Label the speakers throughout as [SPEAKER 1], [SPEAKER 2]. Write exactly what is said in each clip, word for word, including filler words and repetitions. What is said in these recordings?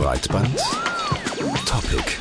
[SPEAKER 1] Breitband Topic.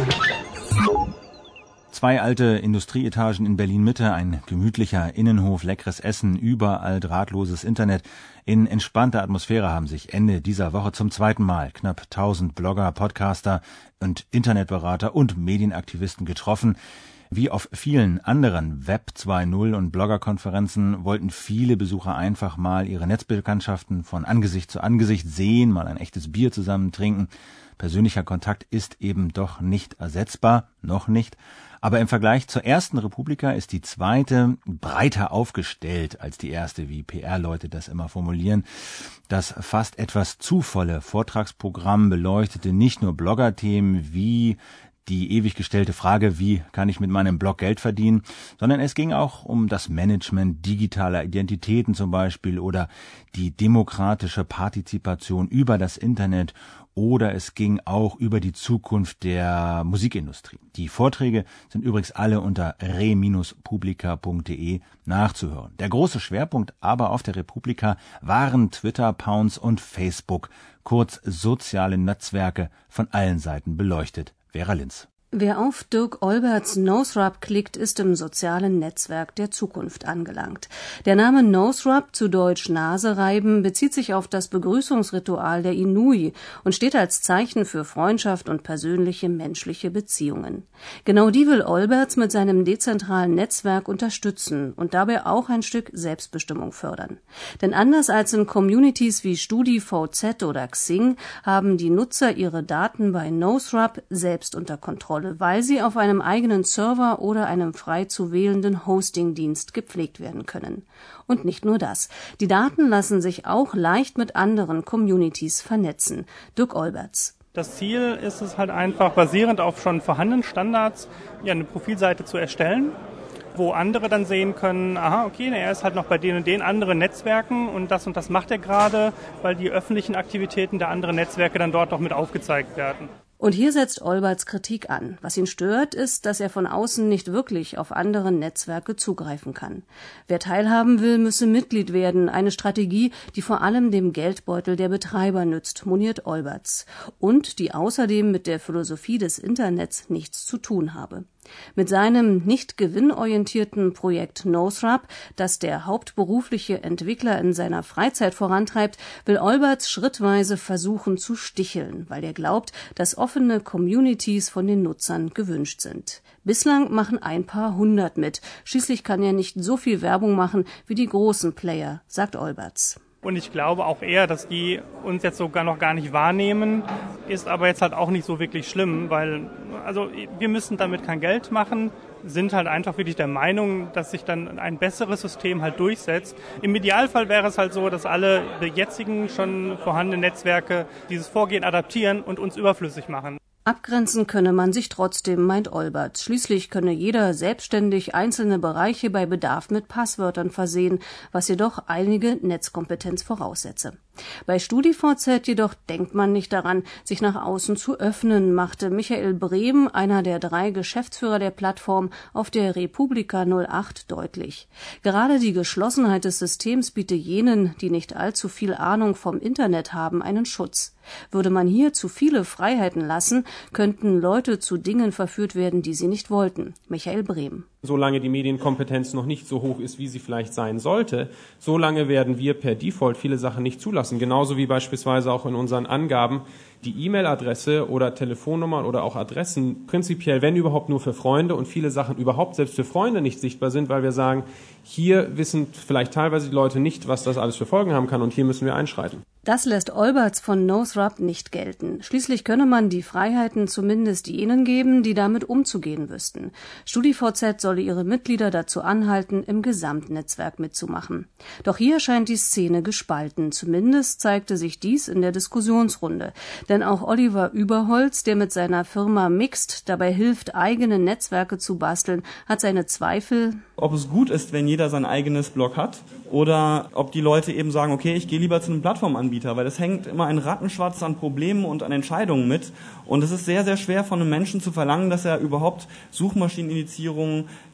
[SPEAKER 2] Zwei alte Industrieetagen in Berlin-Mitte, ein gemütlicher Innenhof, leckeres Essen, überall drahtloses Internet. In entspannter Atmosphäre haben sich Ende dieser Woche zum zweiten Mal knapp tausend Blogger, Podcaster und Internetberater und Medienaktivisten getroffen. Wie auf vielen anderen Web zwei Punkt null und Bloggerkonferenzen wollten viele Besucher einfach mal ihre Netzbekanntschaften von Angesicht zu Angesicht sehen, mal ein echtes Bier zusammen trinken. Persönlicher Kontakt ist eben doch nicht ersetzbar, noch nicht. Aber im Vergleich zur ersten Republika ist die zweite breiter aufgestellt als die erste, wie P R-Leute das immer formulieren. Das fast etwas zu volle Vortragsprogramm beleuchtete nicht nur Bloggerthemen wie die ewig gestellte Frage, wie kann ich mit meinem Blog Geld verdienen, sondern es ging auch um das Management digitaler Identitäten zum Beispiel oder die demokratische Partizipation über das Internet oder es ging auch über die Zukunft der Musikindustrie. Die Vorträge sind übrigens alle unter re publica punkt de nachzuhören. Der große Schwerpunkt aber auf der Republika waren Twitter, Pounce und Facebook, kurz soziale Netzwerke von allen Seiten beleuchtet. Vera Linz.
[SPEAKER 3] Wer auf Dirk Olberts Noserub klickt, ist im sozialen Netzwerk der Zukunft angelangt. Der Name Noserub, zu Deutsch Nase reiben, bezieht sich auf das Begrüßungsritual der Inui und steht als Zeichen für Freundschaft und persönliche menschliche Beziehungen. Genau die will Olberts mit seinem dezentralen Netzwerk unterstützen und dabei auch ein Stück Selbstbestimmung fördern. Denn anders als in Communities wie StudiVZ oder Xing haben die Nutzer ihre Daten bei Noserub selbst unter Kontrolle, weil sie auf einem eigenen Server oder einem frei zu wählenden Hostingdienst gepflegt werden können. Und nicht nur das. Die Daten lassen sich auch leicht mit anderen Communities vernetzen. Dirk Olberts.
[SPEAKER 4] Das Ziel ist es halt einfach, basierend auf schon vorhandenen Standards, ja, eine Profilseite zu erstellen, wo andere dann sehen können, aha, okay, er ist halt noch bei den und den anderen Netzwerken und das und das macht er gerade, weil die öffentlichen Aktivitäten der anderen Netzwerke dann dort auch mit aufgezeigt werden.
[SPEAKER 3] Und hier setzt Olberts Kritik an. Was ihn stört, ist, dass er von außen nicht wirklich auf andere Netzwerke zugreifen kann. Wer teilhaben will, müsse Mitglied werden. Eine Strategie, die vor allem dem Geldbeutel der Betreiber nützt, moniert Olberts. Und die außerdem mit der Philosophie des Internets nichts zu tun habe. Mit seinem nicht gewinnorientierten Projekt Noserub, das der hauptberufliche Entwickler in seiner Freizeit vorantreibt, will Olberts schrittweise versuchen zu sticheln, weil er glaubt, dass offene Communities von den Nutzern gewünscht sind. Bislang machen ein paar hundert mit. Schließlich kann er nicht so viel Werbung machen wie die großen Player, sagt Olberts.
[SPEAKER 4] Und ich glaube auch eher, dass die uns jetzt sogar noch gar nicht wahrnehmen, ist aber jetzt halt auch nicht so wirklich schlimm, weil also wir müssen damit kein Geld machen, sind halt einfach wirklich der Meinung, dass sich dann ein besseres System halt durchsetzt. Im Idealfall wäre es halt so, dass alle jetzigen schon vorhandenen Netzwerke dieses Vorgehen adaptieren und uns überflüssig machen.
[SPEAKER 3] Abgrenzen könne man sich trotzdem, meint Olberts. Schließlich könne jeder selbstständig einzelne Bereiche bei Bedarf mit Passwörtern versehen, was jedoch einige Netzkompetenz voraussetze. Bei StudiVZ jedoch denkt man nicht daran, sich nach außen zu öffnen, machte Michael Brehm, einer der drei Geschäftsführer der Plattform, auf der Republika null acht deutlich. Gerade die Geschlossenheit des Systems biete jenen, die nicht allzu viel Ahnung vom Internet haben, einen Schutz. Würde man hier zu viele Freiheiten lassen, könnten Leute zu Dingen verführt werden, die sie nicht wollten. Michael Brehm.
[SPEAKER 5] Solange die Medienkompetenz noch nicht so hoch ist, wie sie vielleicht sein sollte, solange werden wir per Default viele Sachen nicht zulassen. Genauso wie beispielsweise auch in unseren Angaben die E-Mail-Adresse oder Telefonnummern oder auch Adressen prinzipiell, wenn überhaupt, nur für Freunde und viele Sachen überhaupt selbst für Freunde nicht sichtbar sind, weil wir sagen, hier wissen vielleicht teilweise die Leute nicht, was das alles für Folgen haben kann und hier müssen wir einschreiten.
[SPEAKER 3] Das lässt Olberts von Noserub nicht gelten. Schließlich könne man die Freiheiten zumindest jenen geben, die damit umzugehen wüssten. StudiVZ solle ihre Mitglieder dazu anhalten, im Gesamtnetzwerk mitzumachen. Doch hier scheint die Szene gespalten. Zumindest zeigte sich dies in der Diskussionsrunde. Denn auch Oliver Überholz, der mit seiner Firma Mixt dabei hilft, eigene Netzwerke zu basteln, hat seine Zweifel.
[SPEAKER 6] Ob es gut ist, wenn jeder sein eigenes Blog hat, oder ob die Leute eben sagen, okay, ich gehe lieber zu einem Plattformanbieter, weil es hängt immer ein Rattenschwanz an Problemen und an Entscheidungen mit. Und es ist sehr, sehr schwer von einem Menschen zu verlangen, dass er überhaupt Suchmaschinenindizierung,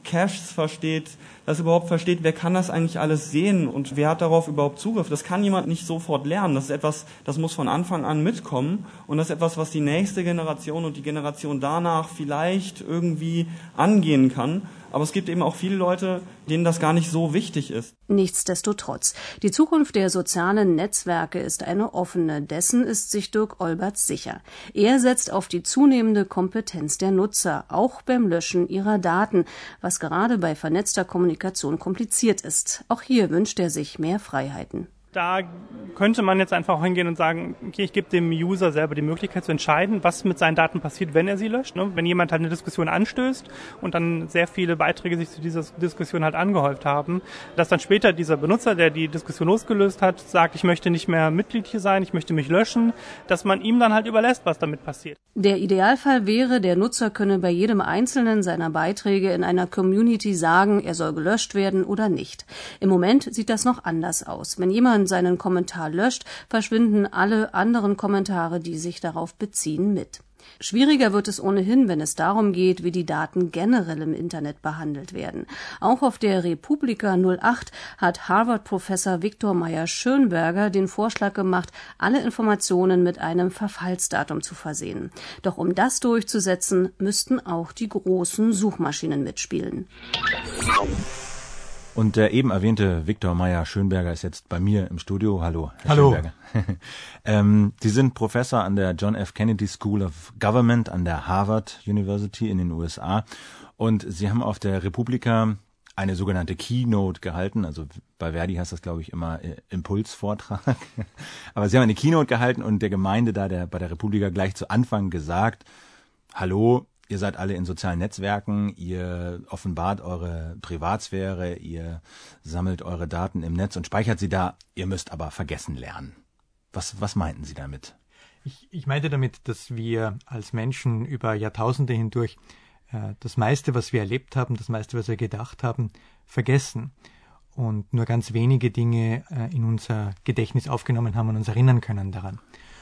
[SPEAKER 6] Caches versteht, dass er überhaupt versteht, wer kann das eigentlich alles sehen und wer hat darauf überhaupt Zugriff. Das kann jemand nicht sofort lernen. Das ist etwas, das muss von Anfang an mitkommen und das ist etwas, was die nächste Generation und die Generation danach vielleicht irgendwie angehen kann. Aber es gibt eben auch viele Leute, denen das gar nicht so wichtig ist.
[SPEAKER 3] Nichtsdestotrotz, die Zukunft der sozialen Netzwerke ist eine offene. Dessen ist sich Dirk Olberts sicher. Er setzt auf die zunehmende Kompetenz der Nutzer, auch beim Löschen ihrer Daten, was gerade bei vernetzter Kommunikation kompliziert ist. Auch hier wünscht er sich mehr Freiheiten.
[SPEAKER 4] Da könnte man jetzt einfach hingehen und sagen, okay, ich gebe dem User selber die Möglichkeit zu entscheiden, was mit seinen Daten passiert, wenn er sie löscht. Ne? Wenn jemand halt eine Diskussion anstößt und dann sehr viele Beiträge sich zu dieser Diskussion halt angehäuft haben, dass dann später dieser Benutzer, der die Diskussion losgelöst hat, sagt, ich möchte nicht mehr Mitglied hier sein, ich möchte mich löschen, dass man ihm dann halt überlässt, was damit passiert.
[SPEAKER 3] Der Idealfall wäre, der Nutzer könne bei jedem einzelnen seiner Beiträge in einer Community sagen, er soll gelöscht werden oder nicht. Im Moment sieht das noch anders aus. Wenn jemand seinen Kommentar löscht, verschwinden alle anderen Kommentare, die sich darauf beziehen, mit. Schwieriger wird es ohnehin, wenn es darum geht, wie die Daten generell im Internet behandelt werden. Auch auf der Republika null acht hat Harvard-Professor Viktor Meyer-Schönberger den Vorschlag gemacht, alle Informationen mit einem Verfallsdatum zu versehen. Doch um das durchzusetzen, müssten auch die großen Suchmaschinen mitspielen.
[SPEAKER 2] Und der eben erwähnte Viktor Meyer-Schönberger ist jetzt bei mir im Studio. Hallo, Herr
[SPEAKER 7] Hallo.
[SPEAKER 2] Schönberger. ähm, Sie sind Professor an der John F. Kennedy School of Government an der Harvard University in den U S A. Und Sie haben auf der Republika eine sogenannte Keynote gehalten. Also bei Verdi heißt das, glaube ich, immer äh, Impulsvortrag. Aber Sie haben eine Keynote gehalten und der Gemeinde da der, bei der Republika gleich zu Anfang gesagt, hallo, ihr seid alle in sozialen Netzwerken, ihr offenbart eure Privatsphäre, ihr sammelt eure Daten im Netz und speichert sie da, ihr müsst aber vergessen lernen. Was, was meinten Sie damit?
[SPEAKER 7] Ich, ich meinte damit, dass wir als Menschen über Jahrtausende hindurch äh, das meiste, was wir erlebt haben, das meiste, was wir gedacht haben, vergessen und nur ganz wenige Dinge äh, in unser Gedächtnis aufgenommen haben und uns erinnern können daran.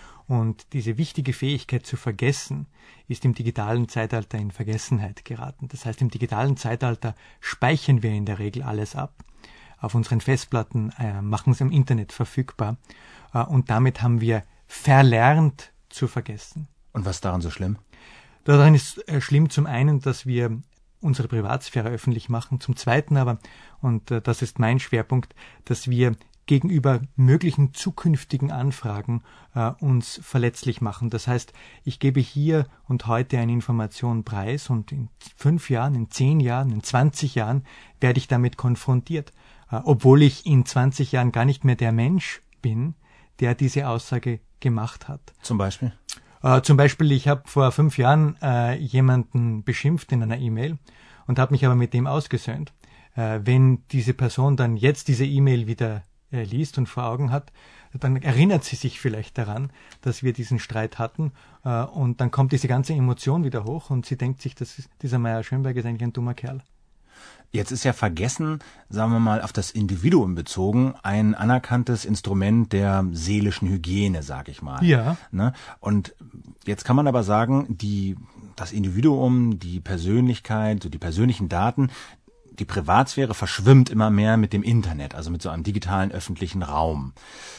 [SPEAKER 7] Und diese wichtige Fähigkeit zu vergessen ist im digitalen Zeitalter in Vergessenheit geraten. Das heißt, im digitalen Zeitalter speichern wir in der Regel alles ab. Auf unseren Festplatten äh, machen es im Internet verfügbar. Äh, und damit haben wir verlernt zu vergessen.
[SPEAKER 2] Und was ist daran so schlimm?
[SPEAKER 7] Daran ist äh, schlimm zum einen, dass wir unsere Privatsphäre öffentlich machen. Zum zweiten aber, und äh, das ist mein Schwerpunkt, dass wir gegenüber möglichen zukünftigen Anfragen äh, uns verletzlich machen. Das heißt, ich gebe hier und heute eine Information preis und in fünf Jahren, in zehn Jahren, in zwanzig Jahren werde ich damit konfrontiert, äh, obwohl ich in zwanzig Jahren gar nicht mehr der Mensch bin, der diese Aussage gemacht hat.
[SPEAKER 2] Zum Beispiel?
[SPEAKER 7] Äh, zum Beispiel, ich habe vor fünf Jahren äh, jemanden beschimpft in einer E-Mail und habe mich aber mit dem ausgesöhnt. Äh, wenn diese Person dann jetzt diese E-Mail wieder liest und vor Augen hat, dann erinnert sie sich vielleicht daran, dass wir diesen Streit hatten äh, und dann kommt diese ganze Emotion wieder hoch und sie denkt sich, dass dieser Meyer-Schönberger ist eigentlich ein dummer Kerl.
[SPEAKER 2] Jetzt ist ja Vergessen, sagen wir mal, auf das Individuum bezogen, ein anerkanntes Instrument der seelischen Hygiene, sag ich mal.
[SPEAKER 7] Ja.
[SPEAKER 2] Ne? Und jetzt kann man aber sagen, die, das Individuum, die Persönlichkeit, so die persönlichen Daten, die Privatsphäre verschwimmt immer mehr mit dem Internet, also mit so einem digitalen öffentlichen Raum.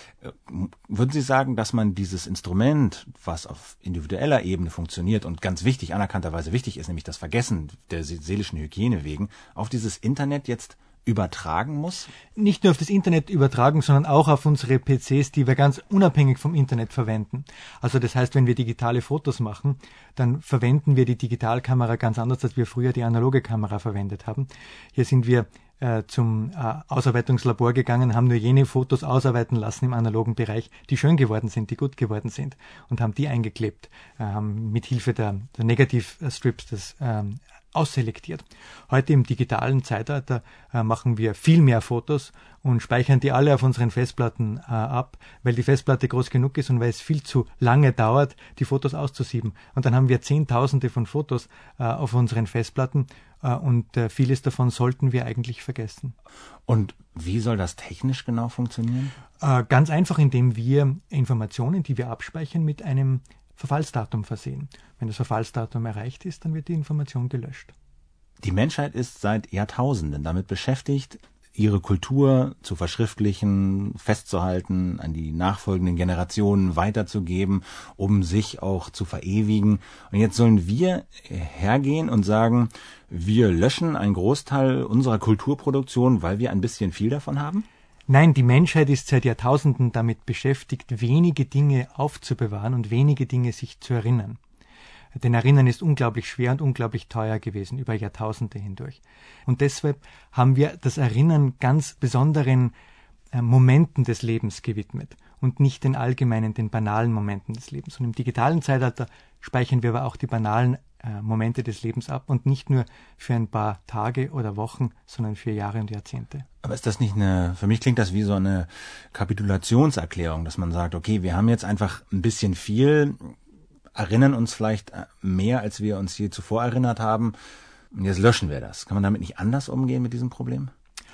[SPEAKER 2] Würden Sie sagen, dass man dieses Instrument, was auf individueller Ebene funktioniert und ganz wichtig, anerkannterweise wichtig ist, nämlich das Vergessen der seelischen Hygiene wegen, auf dieses Internet jetzt übertragen muss?
[SPEAKER 7] Nicht nur auf das Internet übertragen, sondern auch auf unsere P Cs, die wir ganz unabhängig vom Internet verwenden. Also das heißt, wenn wir digitale Fotos machen, dann verwenden wir die Digitalkamera ganz anders, als wir früher die analoge Kamera verwendet haben. Hier sind wir äh, zum äh, Ausarbeitungslabor gegangen, haben nur jene Fotos ausarbeiten lassen im analogen Bereich, die schön geworden sind, die gut geworden sind und haben die eingeklebt, äh, mit Hilfe der, der Negativstrips das ähm, ausselektiert. Heute im digitalen Zeitalter äh, machen wir viel mehr Fotos und speichern die alle auf unseren Festplatten äh, ab, weil die Festplatte groß genug ist und weil es viel zu lange dauert, die Fotos auszusieben. Und dann haben wir Zehntausende von Fotos äh, auf unseren Festplatten äh, und äh, vieles davon sollten wir eigentlich vergessen.
[SPEAKER 2] Und wie soll das technisch genau funktionieren?
[SPEAKER 7] Äh, ganz einfach, indem wir Informationen, die wir abspeichern, mit einem Verfallsdatum versehen. Wenn das Verfallsdatum erreicht ist, dann wird die Information gelöscht.
[SPEAKER 2] Die Menschheit ist seit Jahrtausenden damit beschäftigt, ihre Kultur zu verschriftlichen, festzuhalten, an die nachfolgenden Generationen weiterzugeben, um sich auch zu verewigen. Und jetzt sollen wir hergehen und sagen, wir löschen einen Großteil unserer Kulturproduktion, weil wir ein bisschen viel davon haben?
[SPEAKER 7] Nein, die Menschheit ist seit Jahrtausenden damit beschäftigt, wenige Dinge aufzubewahren und wenige Dinge sich zu erinnern. Denn Erinnern ist unglaublich schwer und unglaublich teuer gewesen über Jahrtausende hindurch. Und deshalb haben wir das Erinnern ganz besonderen äh, Momenten des Lebens gewidmet und nicht den allgemeinen, den banalen Momenten des Lebens. Und im digitalen Zeitalter speichern wir aber auch die banalen äh, Momente des Lebens ab und nicht nur für ein paar Tage oder Wochen, sondern für Jahre und Jahrzehnte.
[SPEAKER 2] Aber ist das nicht eine, für mich klingt das wie so eine Kapitulationserklärung, dass man sagt, okay, wir haben jetzt einfach ein bisschen viel, erinnern uns vielleicht mehr, als wir uns je zuvor erinnert haben. Und jetzt löschen wir das. Kann man damit nicht anders umgehen mit diesem Problem?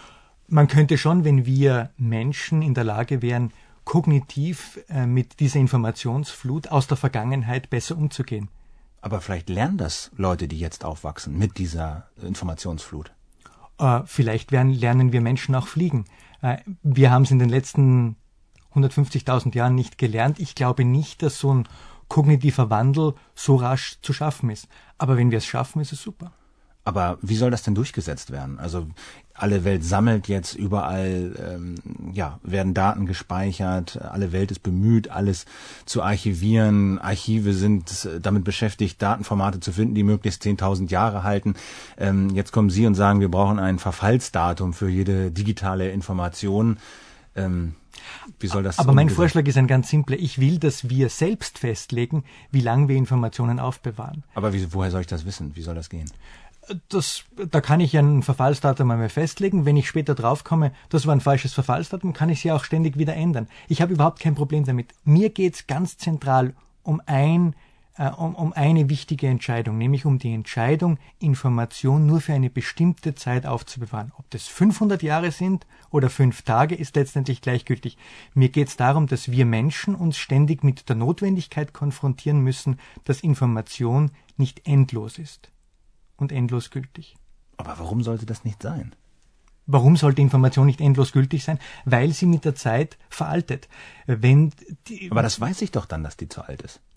[SPEAKER 7] Man könnte schon, wenn wir Menschen in der Lage wären, kognitiv äh, mit dieser Informationsflut aus der Vergangenheit besser umzugehen.
[SPEAKER 2] Aber vielleicht lernen das Leute, die jetzt aufwachsen, mit dieser Informationsflut.
[SPEAKER 7] Äh, vielleicht werden, lernen wir Menschen auch fliegen. Äh, wir haben es in den letzten hundertfünfzigtausend Jahren nicht gelernt. Ich glaube nicht, dass so ein kognitiver Wandel so rasch zu schaffen ist. Aber wenn wir es schaffen, ist es super.
[SPEAKER 2] Aber wie soll das denn durchgesetzt werden? Also alle Welt sammelt jetzt überall, ähm, ja, werden Daten gespeichert, alle Welt ist bemüht, alles zu archivieren. Archive sind damit beschäftigt, Datenformate zu finden, die möglichst zehntausend Jahre halten. Ähm, jetzt kommen Sie und sagen, wir brauchen ein Verfallsdatum für jede digitale Information. Ähm, Wie soll das
[SPEAKER 7] Aber mein Vorschlag ist ein ganz simpler. Ich will, dass wir selbst festlegen, wie lange wir Informationen aufbewahren.
[SPEAKER 2] Aber wie, woher soll ich das wissen? Wie soll das gehen?
[SPEAKER 7] Das, da kann ich ja ein Verfallsdatum einmal festlegen. Wenn ich später draufkomme, das war ein falsches Verfallsdatum, kann ich es ja auch ständig wieder ändern. Ich habe überhaupt kein Problem damit. Mir geht's ganz zentral um ein äh, um, um eine wichtige Entscheidung, nämlich um die Entscheidung, Information nur für eine bestimmte Zeit aufzubewahren. Ob das fünfhundert Jahre sind oder fünf Tage, ist letztendlich gleichgültig. Mir geht es darum, dass wir Menschen uns ständig mit der Notwendigkeit konfrontieren müssen, dass Information nicht endlos ist und endlos gültig.
[SPEAKER 2] Aber warum sollte das nicht sein?
[SPEAKER 7] Warum sollte Information nicht endlos gültig sein? Weil sie mit der Zeit veraltet. Wenn die,
[SPEAKER 2] Aber das weiß ich doch dann, dass die zu alt ist.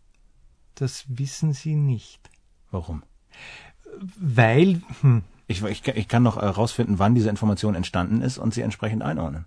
[SPEAKER 7] Das wissen Sie nicht.
[SPEAKER 2] Warum?
[SPEAKER 7] Weil... Hm,
[SPEAKER 2] ich, ich, ich kann doch herausfinden, wann diese Information entstanden ist und sie entsprechend einordnen.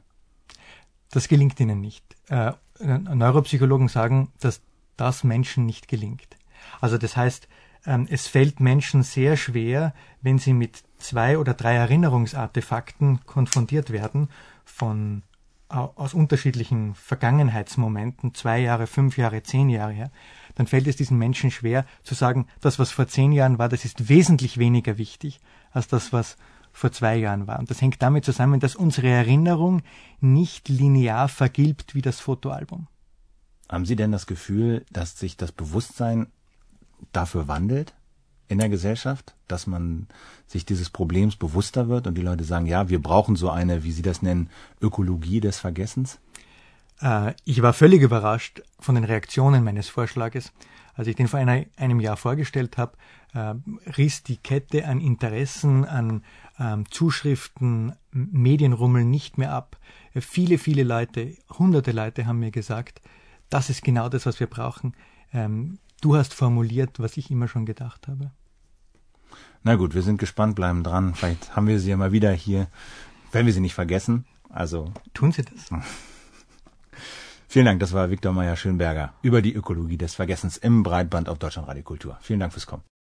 [SPEAKER 7] Das gelingt Ihnen nicht. Äh, Neuropsychologen sagen, dass das Menschen nicht gelingt. Also das heißt, ähm, es fällt Menschen sehr schwer, wenn sie mit zwei oder drei Erinnerungsartefakten konfrontiert werden, von aus unterschiedlichen Vergangenheitsmomenten, zwei Jahre, fünf Jahre, zehn Jahre her, dann fällt es diesen Menschen schwer zu sagen, das, was vor zehn Jahren war, das ist wesentlich weniger wichtig als das, was vor zwei Jahren war. Und das hängt damit zusammen, dass unsere Erinnerung nicht linear vergilbt wie das Fotoalbum.
[SPEAKER 2] Haben Sie denn das Gefühl, dass sich das Bewusstsein dafür wandelt in der Gesellschaft, dass man sich dieses Problems bewusster wird und die Leute sagen, ja, wir brauchen so eine, wie Sie das nennen, Ökologie des Vergessens?
[SPEAKER 7] Äh, ich war völlig überrascht von den Reaktionen meines Vorschlages. Als ich den vor einer, einem Jahr vorgestellt habe, äh, riss die Kette an Interessen, an ähm, Zuschriften, Medienrummel nicht mehr ab. Äh, viele, viele Leute, hunderte Leute haben mir gesagt, das ist genau das, was wir brauchen. Ähm, du hast formuliert, was ich immer schon gedacht habe.
[SPEAKER 2] Na gut, wir sind gespannt, bleiben dran. Vielleicht haben wir sie ja mal wieder hier, wenn wir sie nicht vergessen. Also
[SPEAKER 7] tun Sie das.
[SPEAKER 2] Vielen Dank, das war Viktor Meyer-Schönberger über die Ökologie des Vergessens im Breitband auf Deutschlandradio Kultur. Vielen Dank fürs Kommen.